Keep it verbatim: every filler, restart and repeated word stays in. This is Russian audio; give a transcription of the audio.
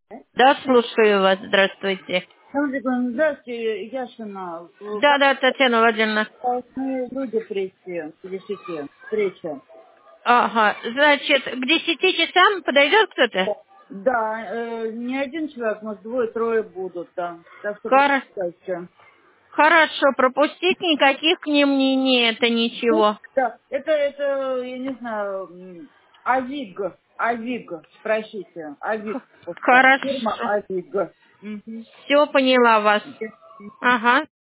Да, слушаю вас. Здравствуйте. Александр, здравствуйте, Яшина. Да, да, Татьяна Владимировна. Должны люди прийти к десяти. Встреча. Ага. Значит, к десяти часам подойдет кто-то? Да, э, не один человек, может, двое-трое будут, да. Так что Хор- приходите. Хорошо, пропустить никаких к ним не, не это ничего. Да, это, это, я не знаю, м, Авиг. Авиг, спросите. Авиг. Х- Вот так. Фирма Хорошо. Авиг. Мгм. Все, поняла вас. Ага.